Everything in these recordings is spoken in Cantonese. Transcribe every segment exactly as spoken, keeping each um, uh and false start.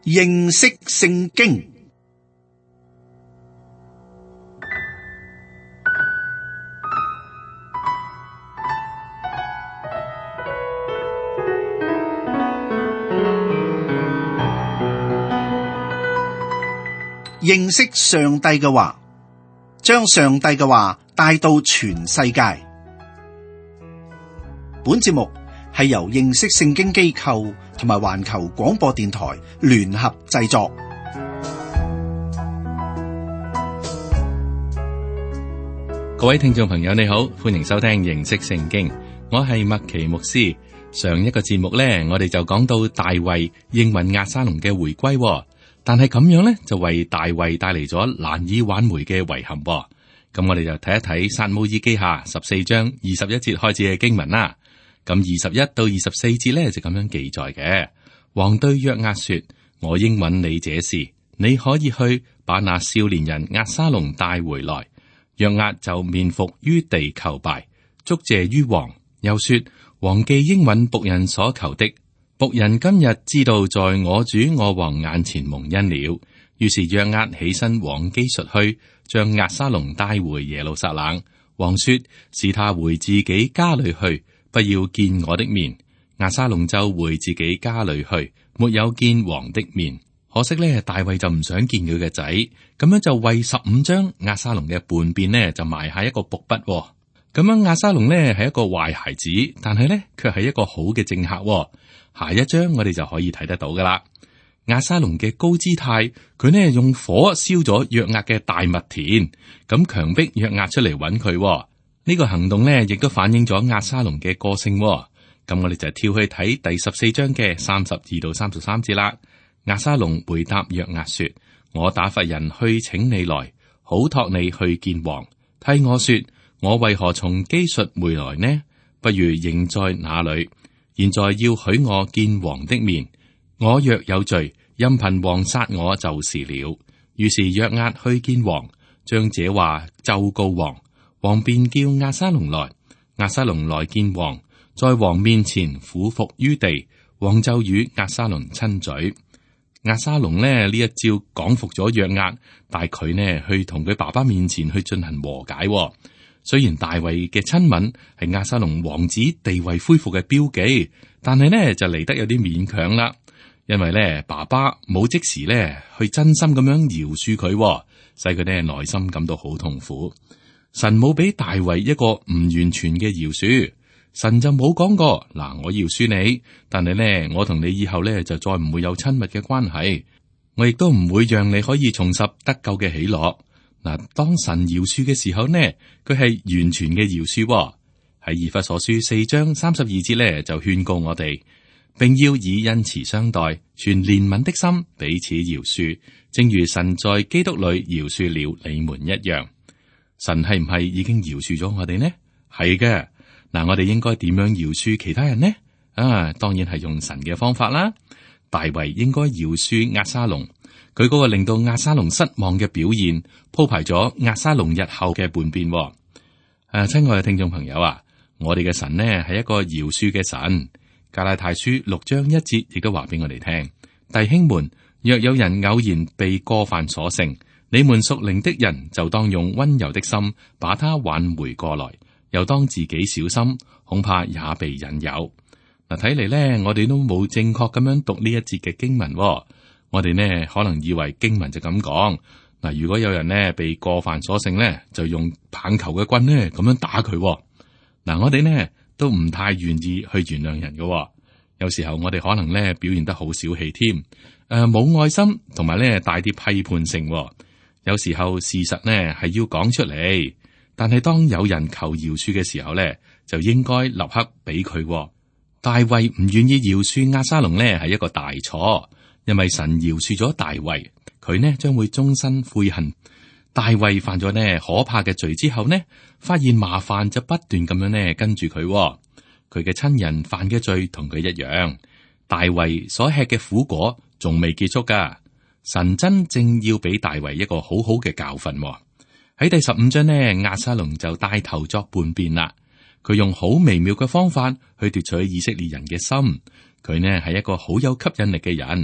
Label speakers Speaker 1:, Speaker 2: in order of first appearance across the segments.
Speaker 1: 認識聖經。認識上帝嘅話，將上帝嘅話帶到全世界。本節目係由認識聖經機構同埋環球廣播電台聯合製作。
Speaker 2: 各位聽眾朋友，你好，歡迎收聽認識聖經。我係麥奇牧師。上一個節目呢，我哋就講到大衛應允押沙龍嘅回歸。但係咁樣咧，就為大衛帶嚟咗難以挽回嘅遺憾。咁我哋就睇一睇撒母耳記下十四章二十一節開始嘅經文啦。咁二十一到二十四節咧就咁樣記載嘅。王對約押說：我應允你這事，你可以去把那少年人押沙龍帶回來。約押就面伏於地求拜，祝謝於王，又說：王既應允僕人所求的，僕人今日知道在我主我王眼前蒙恩了。於是約押起身往基述去，將押沙龍帶回耶路撒冷。王說：使他回自己家裏去，不要見我的面。押沙龍就回自己家裏去，沒有見王的面。可惜呢，大衛就唔想見佢嘅仔，咁樣就為十五章押沙龍嘅叛變呢，就埋下一個伏筆。咁樣押沙龍呢係一個壞孩子，但係呢卻係一個好嘅政客。下一章我哋就可以睇得到噶啦。押沙龍嘅高姿態，佢呢用火燒咗約押嘅大麥田，咁強迫約押出嚟揾佢。呢個行動呢亦都反映咗押沙龍嘅個性。咁我哋就跳去睇第十四章嘅三十二到三十三節啦。押沙龍回答約押說：我打發人去請你來，好託你去見王。替我說，我為何從基述回來呢？不如仍在那裏。現在要許我見王的面，我若有罪，任憑王殺我就是了。於是約押去見王，將這話奏告王。王便叫押沙龍來。押沙龍來見王，在王面前俯伏於地。王就與押沙龍親嘴。押沙龍呢呢一招講服咗約押，帶佢呢去同佢爸爸面前去進行和解。雖然大衛嘅親吻係押沙龍王子地位恢復嘅標記，但係呢就嚟得有啲勉強啦。因為呢爸爸冇即時呢去真心咁樣饒恕佢，使佢呢內心感到好痛苦。神冇俾大衛一個唔完全嘅饒恕，神就冇講過嗱，我饒恕你，但係呢我同你以後呢就再唔會有親密嘅關係，我亦都唔會讓你可以重拾得救嘅喜樂。嗱，當神饒恕嘅時候呢，佢係完全嘅饒恕。喺以弗所書四章三十二節呢，就勸告我哋，並要以恩慈相待，存憐憫的心彼此饒恕，正如神在基督裏饒恕了你們一樣。神係唔係已經饒恕咗我哋呢？係嘅。嗱，我哋應該點樣饒恕其他人呢？啊，當然係用神嘅方法啦。大衛應該饒恕押沙龍。佢嗰個令到押沙龍失望嘅表現，鋪排咗押沙龍日後嘅叛變。誒、啊，親愛嘅聽眾朋友啊，我哋嘅神呢係一個饒恕嘅神。加拉太書六章一節亦都話俾我哋聽：弟兄們，若有人偶然被過犯所勝，你們屬靈的人就當用溫柔的心把他挽回過來，又當自己小心，恐怕也被引誘。嗱，睇嚟呢，我哋都冇正確咁樣讀呢一節嘅經文。我哋呢可能以為經文就咁講嗱，如果有人呢被過犯所勝呢，就用棒球嘅棍呢咁樣打佢。嗱，我哋呢都唔太願意去原諒人嘅。有時候我哋可能呢表現得好小氣添，誒、呃、冇愛心，同埋呢帶啲批判性。有時候事實呢係要講出嚟，但係當有人求饒恕嘅時候呢，就應該立刻俾佢。大衛唔願意饒恕押沙龍呢係一個大錯。因為神饒恕咗大衛，佢呢將會終身悔恨。大衛犯咗呢可怕嘅罪之後呢，發現麻煩就不斷咁樣呢跟住佢。佢嘅親人犯嘅罪同佢一樣。大衛所吃嘅苦果仲未結束噶，神真正要俾大衛一個好好嘅教訓。喺第十五章呢，押沙龍就帶頭作叛變啦。佢用好微妙嘅方法去奪取以色列人嘅心。佢呢係一個好有吸引力嘅人。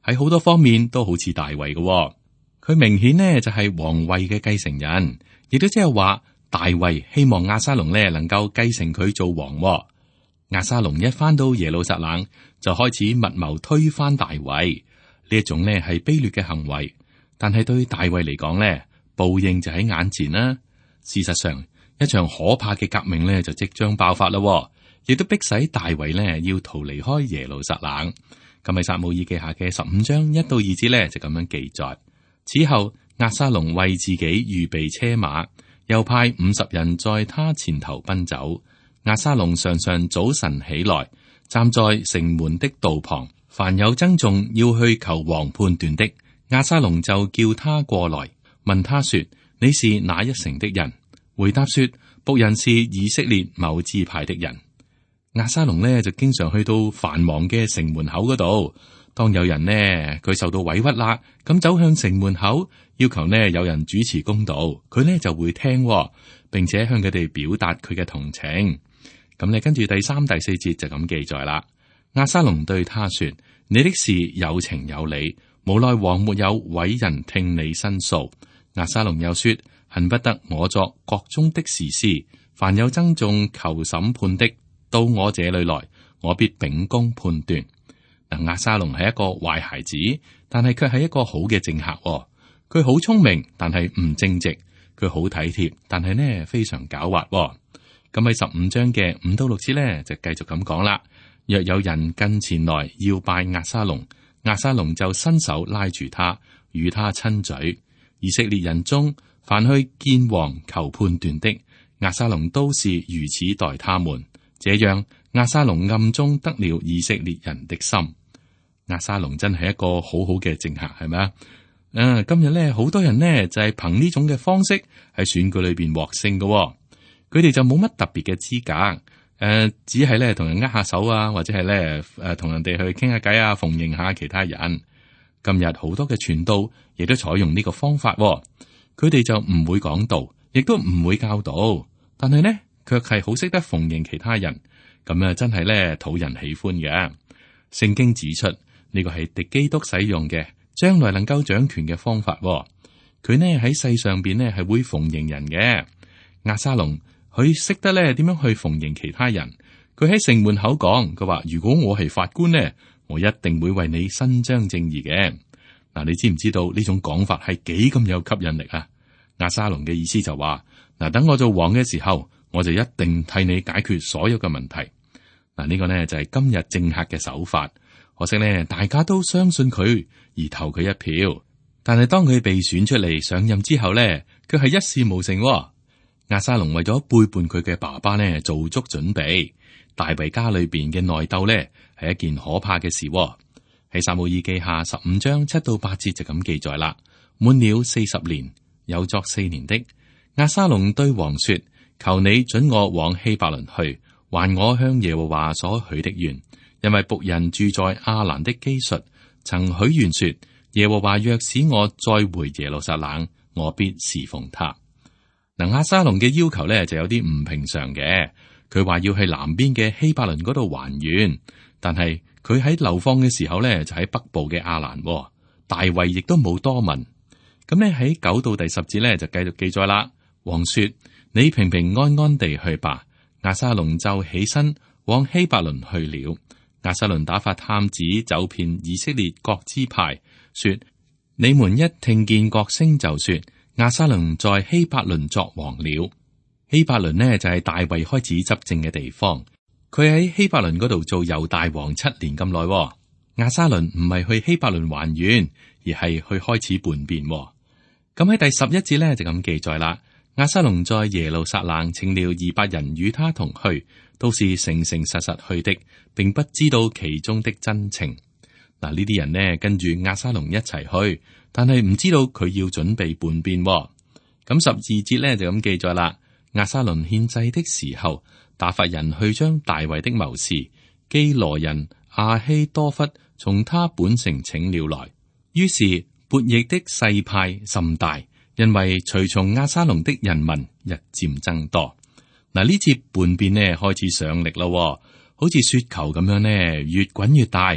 Speaker 2: 喺好多方面都好似大衛嘅。佢明顯呢就係皇位嘅繼承人，亦都即係話大衛希望押沙龍呢能夠繼承佢做王。押沙龍一返到耶路撒冷就開始密謀推翻大衛，呢一種呢係卑劣嘅行為。但係對大衛嚟講呢，報應就喺眼前啦。事實上，一場可怕嘅革命呢就即將爆發啦，亦都迫使大衛呢要逃離開耶路撒冷。咁喺撒母耳記下嘅十五章一到二節呢就咁樣記載。此後，押沙龍為自己預備車馬，又派五十人在他前頭奔走。押沙龍常常早晨起來，站在城門的道旁，凡有爭訟要去求王判斷的，押沙龍就叫他過來，問他說：你是哪一城的人？回答說：僕人是以色列某支派的人。押沙龍呢就經常去到繁忙嘅城門口嗰度，當有人呢佢受到委屈啦，咁走向城門口，要求呢有人主持公道，佢呢就會聽，並且向佢哋表達佢嘅同情。咁你跟住第三、第四節就咁記載啦。押沙龍對他說：你的事有情有理，無奈王沒有委人聽你申訴。押沙龍又說：恨不得我作國中的士師，凡有爭訟求審判的，到我這裏來，我必秉公判斷。嗱，押沙龍係一個壞孩子，但係卻係一個好嘅政客。佢好聰明，但係唔正直；佢好體貼，但係呢非常狡猾。咁喺十五章嘅五到六節咧，就繼續咁講啦。若有人近前來要拜押沙龍，押沙龍就伸手拉住他，與他親嘴。以色列人中凡去見王求判斷的，押沙龍都是如此待他們。這樣，押沙龍暗中得了以色列人的心。押沙龍真係一個好好嘅政客，係咪啊？誒，今日咧，好多人呢就係憑呢種嘅方式喺選舉裏邊獲勝嘅。佢哋就冇乜特別嘅資格，誒、呃，只係咧同人握下手啊，或者係咧誒同人哋去傾下偈啊，奉迎下其他人。今日好多嘅傳道亦都採用呢個方法，佢哋就唔會講道，亦都唔會教導，但係呢，卻係好識得奉迎其他人，咁啊真係咧討人喜歡嘅。聖經指出呢個係敵基督使用嘅，將來能夠掌權嘅方法。佢呢喺世上邊呢係會奉迎人嘅。押沙龍。佢識得咧點樣去奉迎其他人。佢喺城門口講，佢話：如果我係法官呢，我一定會為你伸張正義嘅。嗱，你知唔知道呢種講法係幾咁有吸引力啊？押沙龍嘅意思就話：嗱，等我做王嘅時候，我就一定替你解決所有嘅問題。嗱，呢個呢就係今日政客嘅手法。可惜呢，大家都相信佢而投佢一票，但係當佢被選出嚟上任之後呢，佢係一事無成。押沙龍為咗背叛佢嘅爸爸呢，做足準備。大衛家裏邊嘅內鬥呢，係一件可怕嘅事。喺撒母耳記下十五章七到八節就咁記載啦。滿了四十年，有作四年的，押沙龍對王說：求你准我往希伯倫去，還我向耶和華所許的願，因為僕人住在亞蘭的基述，曾許願說：耶和華若使我再回耶路撒冷，我必侍奉他。嗱，押沙龍嘅要求咧就有啲唔平常嘅。佢話要去南邊嘅希伯倫嗰度還願，但係佢喺流放嘅時候咧就喺北部嘅亞蘭。大衛亦都冇多問。咁咧喺九到第十節咧就繼續記載啦。王說：你平平安安地去吧。押沙龍就起身往希伯倫去了。押沙龍打發探子走遍以色列各支派，說：你們一聽見角聲就說。押沙龍在希伯倫作王了。希伯倫呢就係大衛開始執政嘅地方。佢喺希伯倫嗰度做猶大王七年咁耐。押沙龍唔係去希伯倫還願，而係去開始叛變。咁喺第十一節呢就咁記載啦。押沙龍在耶路撒冷請了二百人與他同去，都是誠誠實實去的，並不知道其中的真情。嗱，呢啲人呢跟住押沙龍一齊去。但係唔知道佢要準備叛變。咁十二節咧就咁記載啦。押沙龍獻祭的時候，打發人去將大衛的謀士基羅人亞希多弗從他本城請了來。於是悖逆的勢派甚大，因為隨從押沙龍的人民日漸增多。嗱，呢次叛變呢開始上力咯，好似雪球咁樣呢，越滾越大，而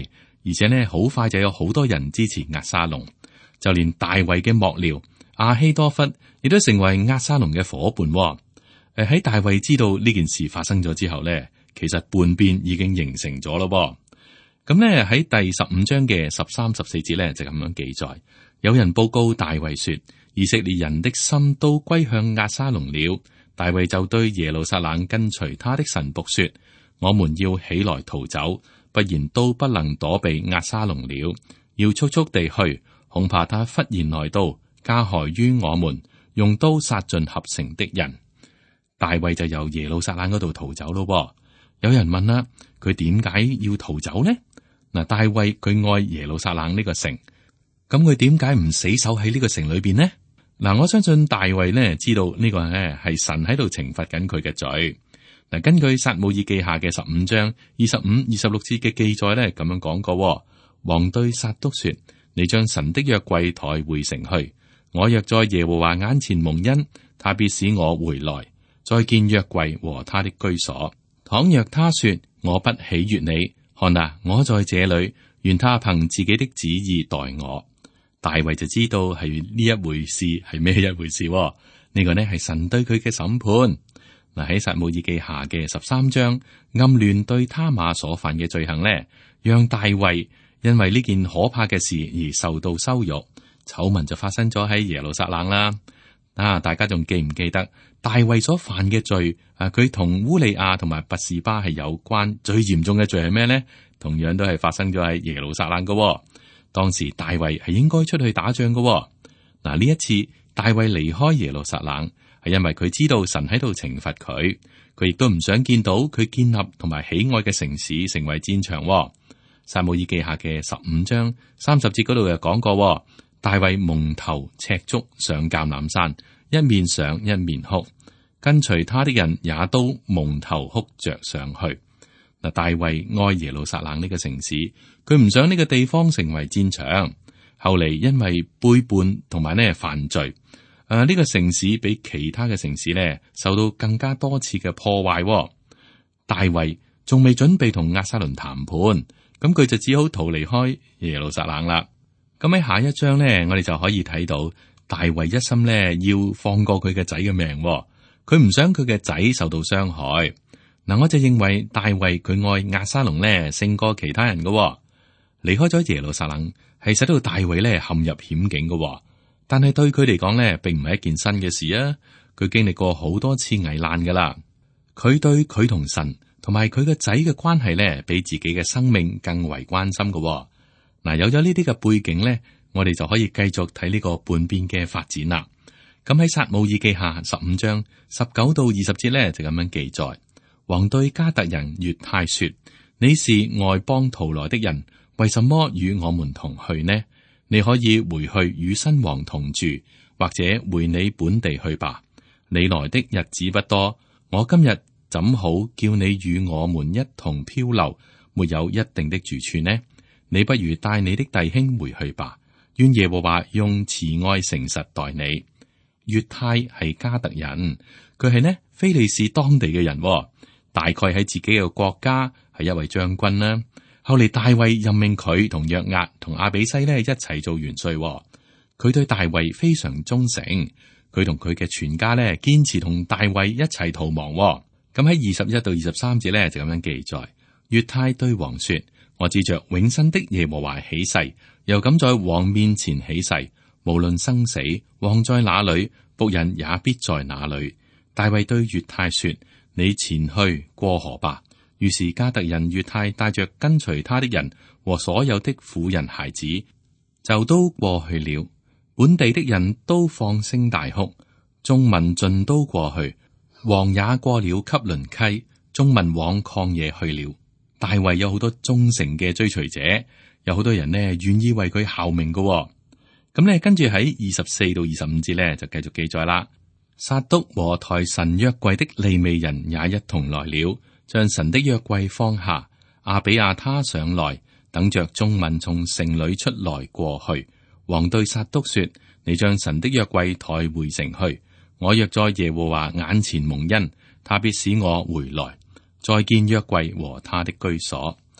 Speaker 2: 而且呢，好快就有好多人支持押沙龍，就連大衛嘅幕僚亞希多弗亦都成為押沙龍嘅伙伴。誒，喺大衛知道呢件事發生咗之後呢，其實叛變已經形成咗咯。咁呢，喺第十五章嘅十三、十四節呢，就咁樣記載，有人報告大衛說，以色列人的心都歸向押沙龍了。大衛就對耶路撒冷跟隨他的臣僕說，我們要起來逃走，不然都不能躲避押沙龍了。要速速地去，恐怕他忽然來到，加害於我們，用刀殺盡合城的人。大衛就由耶路撒冷嗰度逃走咯。有人問啦，佢點解要逃走呢？嗱，大衛佢愛耶路撒冷呢個城，咁佢點解唔死守喺呢個城裏邊呢？嗱，我相信大衛呢知道呢個咧係神喺度懲罰緊佢嘅罪。嗱，根據撒母耳記下嘅十五章二十五、二十六節嘅記載咧，咁樣講過，王對撒督說：你將神的約櫃抬回城去，我若在耶和華眼前蒙恩，他必使我回來，再見約櫃和他的居所。倘若他說我不喜悅你，看啊，我在這裏，願他憑自己的旨意待我。大衛就知道係呢一回事，係咩一回事？呢、這個呢係神對佢嘅審判。嗱，喺撒母耳記下嘅十三章，暗亂對他瑪所犯嘅罪行呢，讓大衛因為呢件可怕嘅事而受到羞辱，醜聞就發生咗喺耶路撒冷啦。啊，大家仲記唔記得大衛所犯嘅罪？啊，佢同烏利亞同埋拔示巴係有關，最嚴重嘅罪係咩呢？同樣都係發生咗喺耶路撒冷噶。當時大衛係應該出去打仗噶。嗱，呢一次大衛離開耶路撒冷，係因為佢知道神喺度懲罰佢，佢亦都唔想見到佢建立同埋喜愛嘅城市成為戰場。撒母耳記下嘅十五章三十節嗰度又講過，大衛蒙頭赤足上橄欖山，一面上一面哭，跟隨他的人也都蒙頭哭着上去。嗱，大衛愛耶路撒冷呢個城市，佢唔想呢個地方成為戰場。後嚟因為背叛同埋呢犯罪，誒、啊、呢、呢個城市比其他嘅城市呢受到更加多次嘅破壞。大衛仲未準備同押沙龍談判，咁佢就只好逃離開耶路撒冷啦。咁喺下一章呢，我哋就可以睇到大衛一心呢要放過佢嘅仔嘅命，佢唔想佢嘅仔受到傷害。嗱，我就認為大衛佢愛押沙龍呢勝過其他人嘅。離開咗耶路撒冷係使到大衛呢陷入險境嘅，但係對佢嚟講呢並唔係一件新嘅事啊。佢經歷過好多次危難噶啦，佢對佢同神同埋佢個仔嘅關係呢比自己嘅生命更為關心嘅。嗱，有咗呢啲嘅背景呢，我哋就可以繼續睇呢個叛變嘅發展啦。咁喺撒母耳記下十五章十九到二十節呢，就咁樣記載。王對迦特人越泰說：你是外邦逃來的人，為什麼與我們同去呢？你可以回去與新王同住，或者回你本地去吧。你來的日子不多，我今日怎好叫你與我們一同漂流，沒有一定的住處呢？你不如帶你的弟兄回去吧。願耶和華用慈愛誠實待你。越泰係迦特人，佢係呢非利士當地嘅人。大概喺自己嘅國家係一位將軍啦。後嚟大衛任命佢同約押同亞比篩咧一齊做元帥。佢對大衛非常忠誠，佢同佢嘅全家咧堅持同大衛一齊逃亡。咁喺二十一到二十三節咧就咁樣記載：越泰對王說：我指着永生的耶和華起誓，又敢在王面前起誓，無論生死，王在哪裏，僕人也必在哪裏。大衛對越泰說：你前去過河吧。於是迦特人越泰帶着跟隨他的人和所有的婦人孩子，就都過去了。本地的人都放聲大哭，眾民盡都過去。王也過了汲淪溪，眾民往曠野去了。大衛有好多忠誠嘅追隨者，有好多人呢願意為佢效命嘅、哦。咁咧跟住喺二十四到二十五節咧就繼續記載啦。撒督和抬神約櫃的利未人也一同來了，將神的約櫃放下。亞比亞他上來，等着眾民從城裏出來過去。王對撒督說：你將神的約櫃抬回城去。我若在耶和華眼前蒙恩，他必使我回來，再見約櫃和他的居所。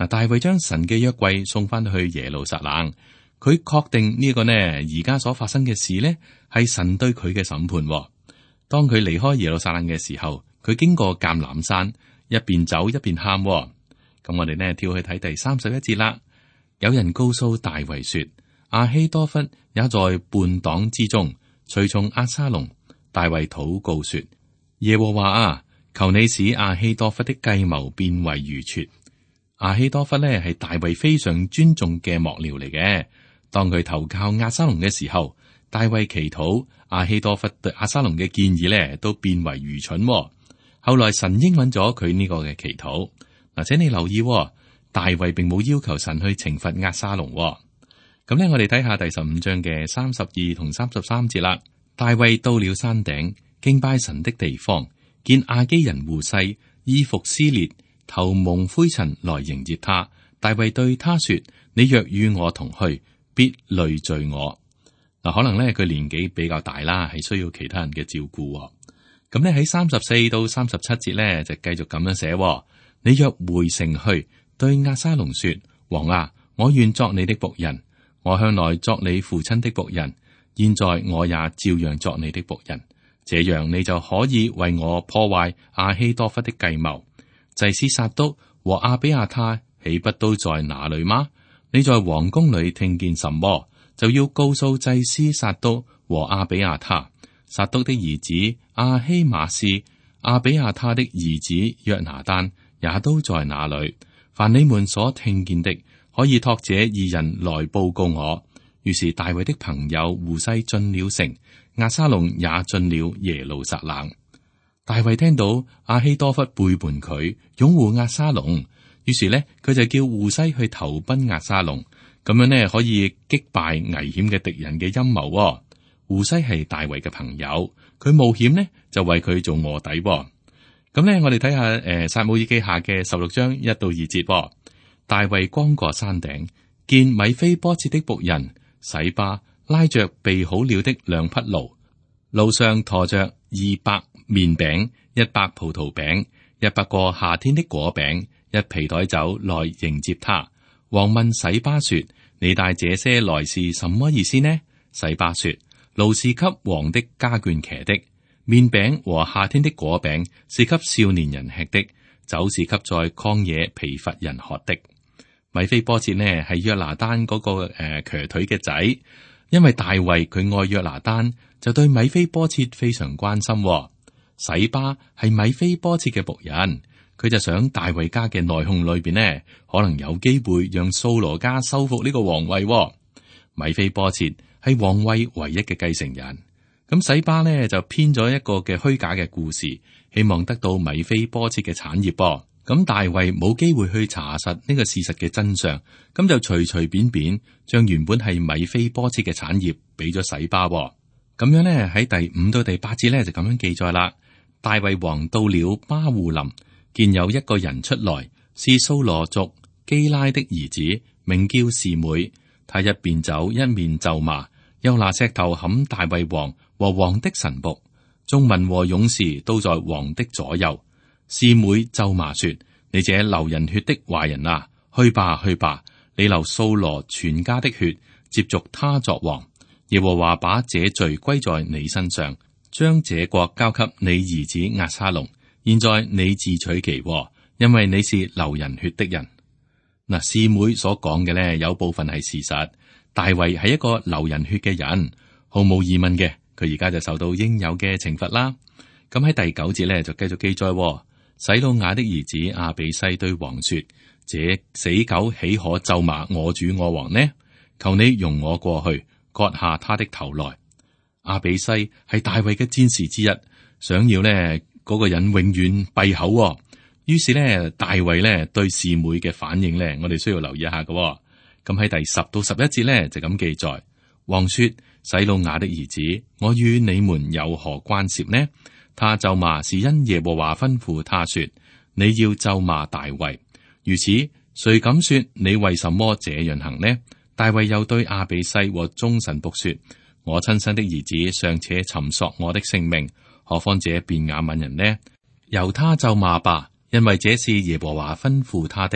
Speaker 2: 嗱，大衛將神嘅約櫃送翻去耶路撒冷，佢確定呢個呢而家所發生嘅事呢係神對佢嘅審判。當佢離開耶路撒冷嘅時候，佢經過橄欖山，一邊走一邊喊。咁我哋呢跳去睇第三十一節啦。有人告訴大衛說，亞希多弗也在叛黨之中，隨從押沙龍。大衛禱告說：耶和華啊，求你使亞希多弗的計謀變為愚拙。亞希多弗呢係大衛非常尊重嘅幕僚嚟嘅。當佢投靠押沙龍嘅時候，大衛祈禱亞希多弗對押沙龍嘅建議呢都變為愚蠢。後來神應允咗佢呢個嘅祈禱。嗱，請你留意，大衛並冇要求神去懲罰押沙龍。咁呢，我哋睇下第十五章嘅三十二同三十三節啦。大衛到了山頂敬拜神的地方，見亞基人戶篩衣服撕裂，頭蒙灰塵來迎接他。大衛對他說：你若與我同去，必累贅我。嗱，可能咧佢年紀比較大啦，係需要其他人嘅照顧。咁咧喺三十四到三十七節咧就繼續咁樣寫：你若回城去，對押沙龍說：王啊，我願作你的僕人，我向來作你父親的僕人。現在我也照樣作你的僕人，這樣你就可以為我破壞亞希多弗的計謀。祭司撒督和亞比亞他豈不都在那裏嗎？你在王宮裏聽見什麼，就要告訴祭司撒督和亞比亞他。撒督的兒子亞希瑪斯、亞比亞他的兒子約拿單也都在那裏。凡你們所聽見的，可以託這二人來報告我。於是大衛的朋友戶篩進了城，押沙龍也進了耶路撒冷。大衛聽到亞希多弗背叛佢，擁護押沙龍，於是呢，佢就叫戶篩去投奔押沙龍，咁樣呢，可以擊敗危險嘅敵人嘅陰謀。戶篩係大衛嘅朋友，佢冒險呢就為佢做臥底。咁呢，我哋睇下誒撒母耳記下嘅十六章一到二節。大衛光過山頂，見米非波設的僕人洗巴拉着備好了的兩匹驢，路上馱着二百麵餅、一百葡萄餅、一百個夏天的果餅、一皮袋酒來迎接他。王問洗巴說：你帶這些來是什麼意思呢？洗巴說：驢是給王的家眷騎的，麵餅和夏天的果餅是給少年人吃的，酒是給在曠野疲乏人喝的。米非波設呢係約拿單嗰、那個誒瘸、呃、腿嘅仔，因為大衛佢愛約拿單，就對米非波設非常關心、哦。洗巴係米非波設嘅僕人，佢就想大衛家嘅內訌裏邊呢，可能有機會讓掃羅家收復呢個皇位、哦。米非波設係皇位唯一嘅繼承人，咁洗巴呢就編咗一個嘅虛假嘅故事，希望得到米非波設嘅產業噃、哦。咁大衛冇機會去查實呢個事實嘅真相，咁就隨隨便便將原本係米非波設嘅產業俾咗洗巴。咁樣呢，喺第五到第八節呢，就咁樣記載啦。大衛王到了巴戶林，見有一個人出來，是掃羅族基拉的兒子，名叫示每。他一邊走一面咒罵，又拿石頭砍大衛王和王的臣僕。眾民和勇士都在王的左右。示每咒罵說：你這流人血的壞人啊，去吧去吧！你流掃羅全家的血，接續他作王。耶和華把這罪歸在你身上，將這國交給你兒子押沙龍。現在你自取其禍，因為你是流人血的人。嗱，示每所講嘅呢，有部分係事實。大衛係一個流人血嘅人，毫無疑問嘅，佢而家就受到應有嘅懲罰啦。咁喺第九節呢，就繼續記載。洗魯雅的兒子亞比篩對王說：這死狗豈可咒罵我主我王呢？求你容我過去割下他的頭來。亞比篩係大衛嘅戰士之一，想要呢嗰、那個人永遠閉口、哦。於是呢，大衛呢對示每嘅反應呢，我哋需要留意一下嘅、哦。咁喺第十到十一節呢，就咁記載。王說：洗魯雅的兒子，我與你們有何關涉呢？他咒罵是因耶和華吩咐他說：你要咒罵大衛。如此，誰敢說你為什麼這樣行呢？大衛又對亞比篩和眾臣僕說：我親生的兒子尚且尋索我的性命，何況這便雅憫人呢？由他咒罵吧，因為這是耶和華吩咐他的。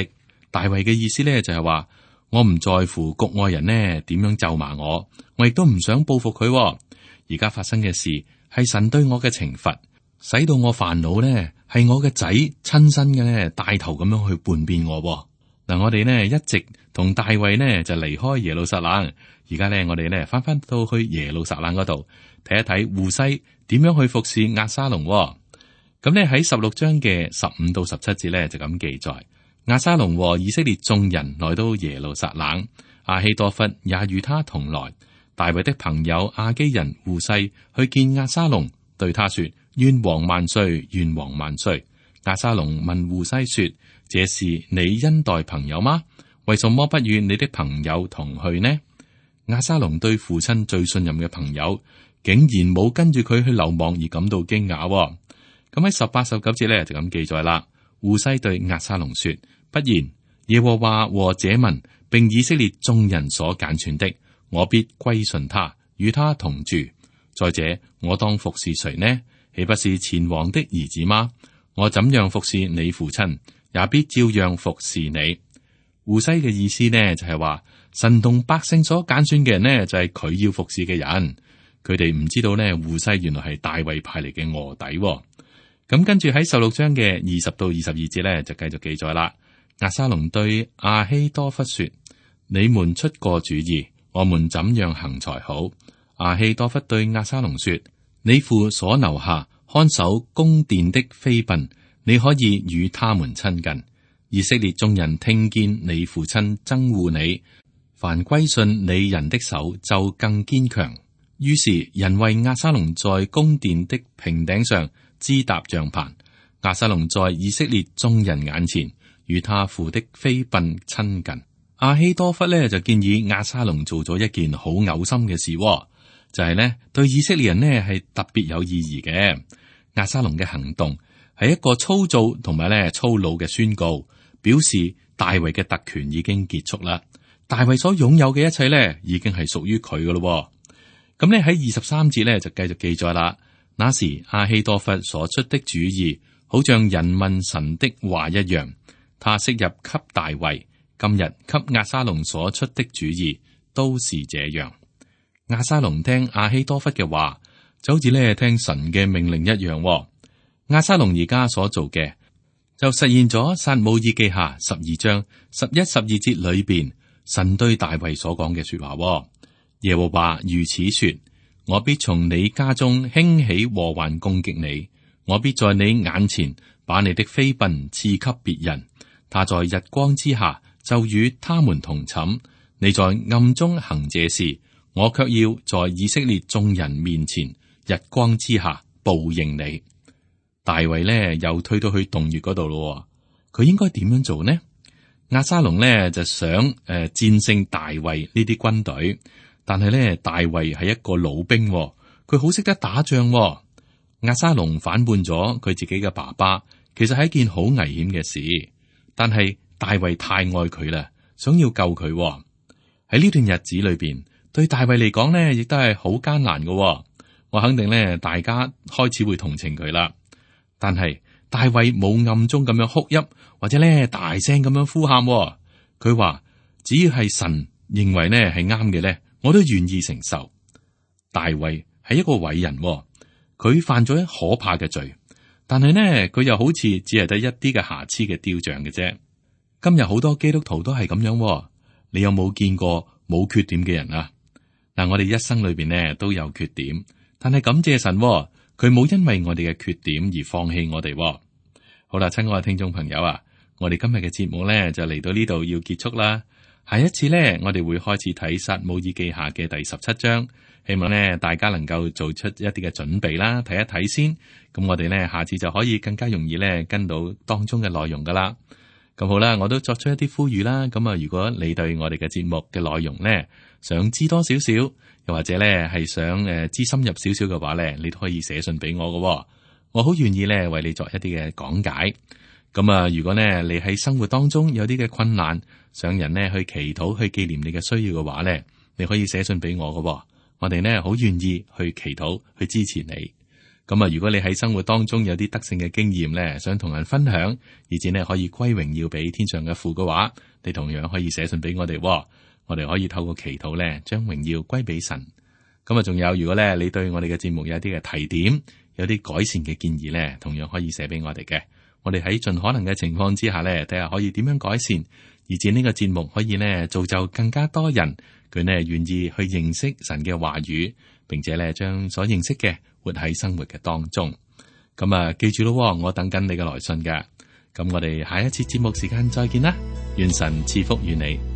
Speaker 2: 大衛嘅意思咧就係話，我唔在乎局外人呢點樣咒罵我，我亦都唔想報復佢。而家發生嘅事係神對我嘅懲罰，使到我煩惱呢係我嘅仔親身嘅呢帶頭咁樣去叛變我。嗱，我哋呢一直同大衛呢就離開耶路撒冷，而家呢我哋呢翻翻到去耶路撒冷嗰度睇一睇戶篩點樣去服侍押沙龍。咁呢喺十六章嘅十五到十七節呢就咁記載，押沙龍和以色列眾人來到耶路撒冷，亞希多弗也與他同來。大衛的朋友亞基人戶篩去見押沙龍，對他說：願王萬歲，願王萬歲。押沙龍問戶篩說：這是你恩待朋友嗎？為什麼不與你的朋友同去呢？押沙龍對父親最信任嘅朋友，竟然冇跟住佢去流亡而感到驚訝。咁喺十八、十九節咧就咁記載啦。戶篩對押沙龍說：不然，耶和華和這民並以色列眾人所揀選的，我必歸順他，與他同住。再者，我當服侍誰呢？豈不是前王的兒子嗎？我怎樣服侍你父親，也必照樣服侍你。戶篩嘅意思呢，就係話神同百姓所揀選嘅人呢，就係佢要服侍嘅人。佢哋唔知道呢，戶篩原來係大衛派嚟嘅臥底。咁跟住喺十六章嘅二十到二十二節呢，就繼續記載啦。押沙龍對亞希多弗說：你們出個主意，我們怎樣行才好？亞希多弗對押沙龍說：你父所留下看守宮殿的妃嬪，你可以與他們親近。以色列眾人聽見你父親憎惡你，凡歸順你人的手就更堅強。於是人為押沙龍在宮殿的平頂上支搭帳棚。押沙龍在以色列眾人眼前與他父的妃嬪親近。亞希多弗呢就建議押沙龍做咗一件好嘔心嘅事，就係呢對以色列人呢係特別有意義嘅。押沙龍嘅行動係一個粗糙同埋呢粗魯嘅宣告，表示大衛嘅特權已經結束啦。大衛所擁有嘅一切呢已經係屬於佢噶咯。咁呢喺二十三節呢就繼續記載啦。那時亞希多弗所出的主意，好像人問神的話一樣，他昔日給大衛，今日給押沙龍所出的主意都是這樣。押沙龍聽亞希多弗嘅話，就好似咧聽神嘅命令一樣。押沙龍而家所做嘅，就實現咗撒母耳記下十二章十一、十二節裏邊神對大衛所講嘅說話。耶和華如此說：我必從你家中興起禍患攻擊你，我必在你眼前把你的妃嬪賜給別人，他在日光之下就與他們同寢，你在暗中行這事，我卻要在以色列眾人面前日光之下報應你。大衛呢又退到去洞穴嗰度咯，佢應該點樣做呢？押沙龍呢就想誒、呃、戰勝大衛呢啲軍隊。但係咧，大衛係一個老兵，佢好識得打仗。押沙龍反叛咗佢自己嘅爸爸，其實係一件好危險嘅事。但係大衛太愛佢啦，想要救佢。喺呢段日子裏邊，對大衛嚟講呢，亦都係好艱難嘅。我肯定咧，大家開始會同情佢啦。但係大衛冇暗中咁樣哭泣，或者咧大聲咁樣呼喊。佢話只要係神認為呢係啱嘅咧，我都願意承受。大衛係一個偉人，佢犯咗一可怕嘅罪，但係呢，佢又好似只係得一啲嘅瑕疵嘅雕像嘅啫。今日好多基督徒都係咁樣，你有冇見過冇缺點嘅人啊？嗱，我哋一生裏邊呢都有缺點，但係感謝神，佢冇因為我哋嘅缺點而放棄我哋。好啦，親愛嘅聽眾朋友啊，我哋今日嘅節目呢就嚟到呢度要結束啦。下一次呢，我哋會開始睇撒母耳記下嘅第十七章，希望呢大家能夠做出一啲嘅準備啦，睇一睇先。咁我哋呢下次就可以更加容易呢跟到當中嘅內容噶啦。咁好啦，我都作出一啲呼籲啦。咁啊，如果你對我哋嘅節目嘅內容呢想知多少少，又或者呢係想誒知深入少少嘅話呢，你都可以寫信俾我噶。我好願意呢為你作一啲嘅講解。咁啊，如果呢你喺生活當中有啲嘅困難，想人呢去祈禱去紀念你嘅需要嘅話呢，你可以寫信俾我嘅，我哋呢好願意去祈禱去支持你。 咁啊，如果你喺生活當中有啲得勝嘅經驗咧，想同人分享，而且咧可以歸榮耀俾天上嘅父嘅話，你同樣可以寫信俾我哋，我哋可以透過祈禱咧，將榮耀歸俾神。咁啊，仲有，如果咧你對我哋嘅節目有啲嘅提點，有啲改善嘅建議咧，同樣可以寫俾我哋嘅。我哋喺盡可能嘅情況之下咧，睇下可以點樣改善，以至呢個節目可以咧造就更加多人，佢呢願意去認識神嘅話語，並且咧將所認識嘅活喺生活嘅當中。咁啊，記住咯，我等緊你嘅來信㗎。咁我哋下一次節目時間再見啦，願神賜福於你。